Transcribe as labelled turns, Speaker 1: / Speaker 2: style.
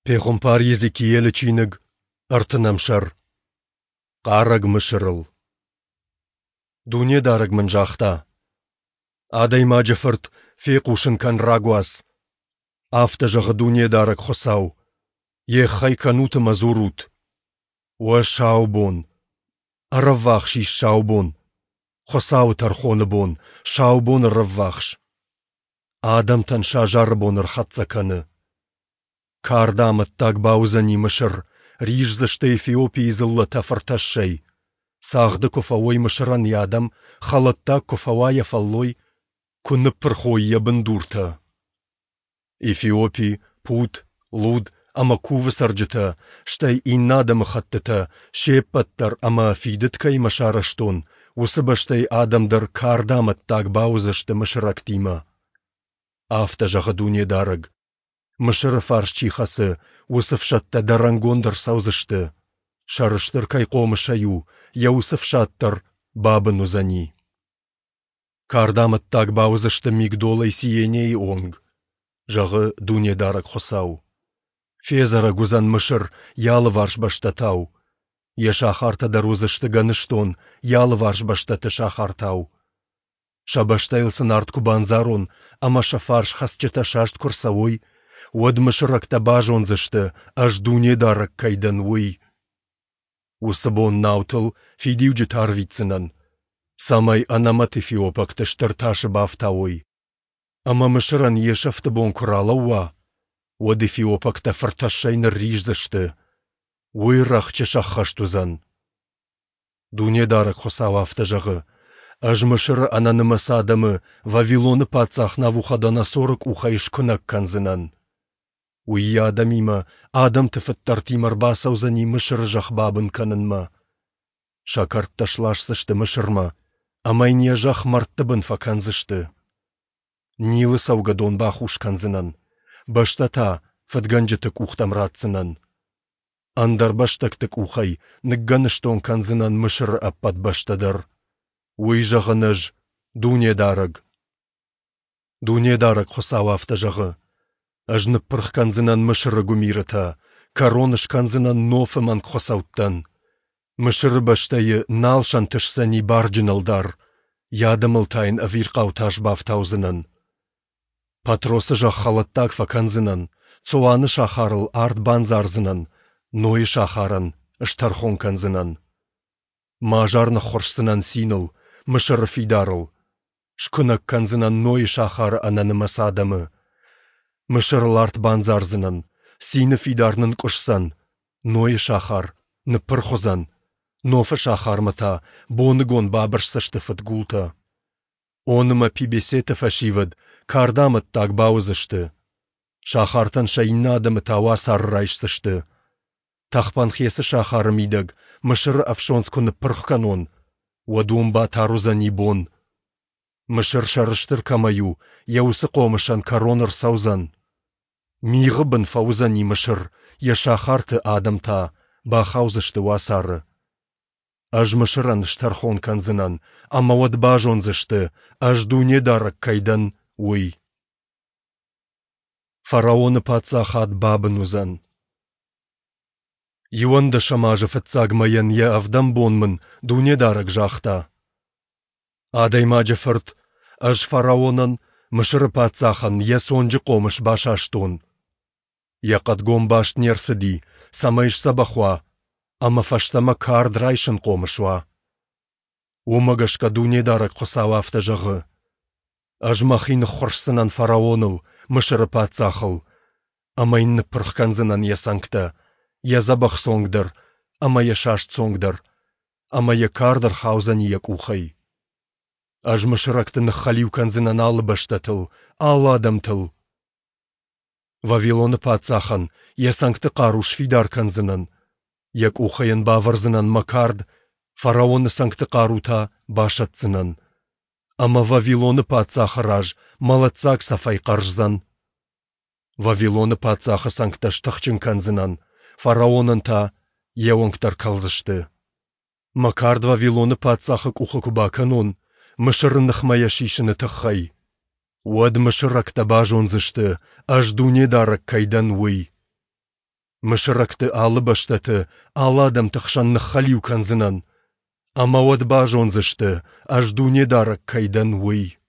Speaker 1: Пехомпар Езекиелі чийныг ыртынамшар. Қараг мышырыл. Дуне дарыг жақта. Адай мажыфырт феқушын кан рагуас. Афта жағы дуне дарыг хосау. Ехай кануты мазурут. Уа шаубон. Араввахшиш шаубон. Хосау тархоны бон. Шаубон раввахш. Адам танша жарбон рхатца каны. Кардамыт так баузани мышыр. Рижзышты Эфиопии зылла тафарташшай. Сағды кофауай мышыран ядам. Халатта кофауая фаллой. Күніп пырхой ябын дурта. Эфиопии, Пут, Луд, ама кувы сарджыта. Штай иннадамы хаттыта. Шеппаттар ама фидыткай машараштон. Усыбаштай адамдар кардамыт так баузышты мышырактима. Афта жағы дуне дарыг. Мышыры фарш чихасы, усыфшатта дарангондар саузышты. Шарыштыр кайқомы шаю, я усыфшаттар бабын узани. Кардамыт так баузышты мигдолай сиеней онг. Жағы дуне дарыг хосау. Фезара гузан мышыр ялы варш баштатау. Ешахарта дарузышты ганыштон, ялы варш баштаты шахартау. Шабаштайлсын артку банзарон, ама шафарш хасчыта шашт курсавой. Уад мышыракта бажонзышты, аж дуне дарыг кайдан уй. Усыбон наутыл, фидивджі тарвицынан. Самай анамат Эфиопакты штырташы бафтауй. Ама мышыран ешафты бон куралауа. Уад Эфиопакта фырташайны рижзышты. Уй рахчы шаххаштузан. Дуне дарыг хосавафты жағы. Аж мышыры ананымасы адамы Вавилоны пацах Навуходоносорык ухайш күнак канзынан. Уй адамима адам тыфыттар тимар басаузани мышыры жахбабын канынма. Шакарт ташлашсышты мышырма, амайне жах марттыбын факанзышты. Нивы саугадон бахуш канзынан. Баштата фатганжытык ухтамратсынан. Андар баштактык ухай ныкганыштон канзынан мышыры аппат баштадар. Уй жағыныж, дуне дарыг. Дуне дарыг хосавафты жағы. Ажнып пырх канзынан мышыры гумирыта, короныш канзынан нофыман хосауттан. Мышыры баштайы налшан тышсани барджиналдар, ядымылтайын авирқауташ бафтаузынан. Патросы жақ халаттак факанзынан, цуаны шахарыл арт банзарзынан, ной шахаран, ыштархон канзынан. Мажарны хоршсынан синыл, мышыры фидарыл. Шкунак канзынан ной шахар ананымас адамы. Мышырыл арт банзарзынан, сины фидарнын кушсан, ной шахар, ныпырхозан, нофы шахармыта, боныгон бабыршсышты фытгулта. Оныма пибесеті фашивыд, кардамыт так баузышты. Шахартан шайынна адамы тауа саррайшсышты. Тахпан хесі шахары мидаг, мышыры афшонскуны пырхканон, уадумба тарузани бон. Мышыр шарыштыр камаю, яусы қомышан короныр саузан. Миғы бін фаузани мышыр, я шахарты адамта, бахаузышты васары. Аж мышыран штархон канзынан, ама вад бажонзышты, аж дуне дарак кайдан уй. Фараоны пацахат бабын узан. Юанда шамажы фатсагмаян я авдамбонмын, дуне дарак жахта. Адай мажыфырт, аж фараонан, мышыры пацахан, я сонжы қомыш башаштон. Я қадгом башт нерсыди, самайш сабахуа, ама фаштама кардрайшын қомышуа. Умагашка дуне дарак қосавафты жағы. Аж махины хоршсынан фараоныл, мышыры пацахыл, ама инны пырхканзынан я саңкта, я забах соңдар, ама я шашт соңдар, ама я кардар хаузани як ухай. Аж мышырактыны халив канзынан алы баштатыл, алы адамтыл. Вавилоны пацахан, я саңкты қаруш фидар канзынан, як ухайын баварзынан макард, фараоны саңкты қарута башатсынан. Ама Вавилоны пацахы раж, малатсак сафай қаржзан. Вавилоны пацахы саңкташтақчын канзынан, фараонын-та еуаңктар қалзышты. Макард Вавилоны пацахы кухакуба канон, мышырынық мая шишыны тықхай. Уад мышырак табажонзышты, аж дуне дарак кайдан уй. مشركت آل بشتت آلادم تخشن نخليو كنزنن. أما ود باجون زشت أجدوني دارك كيدن وي.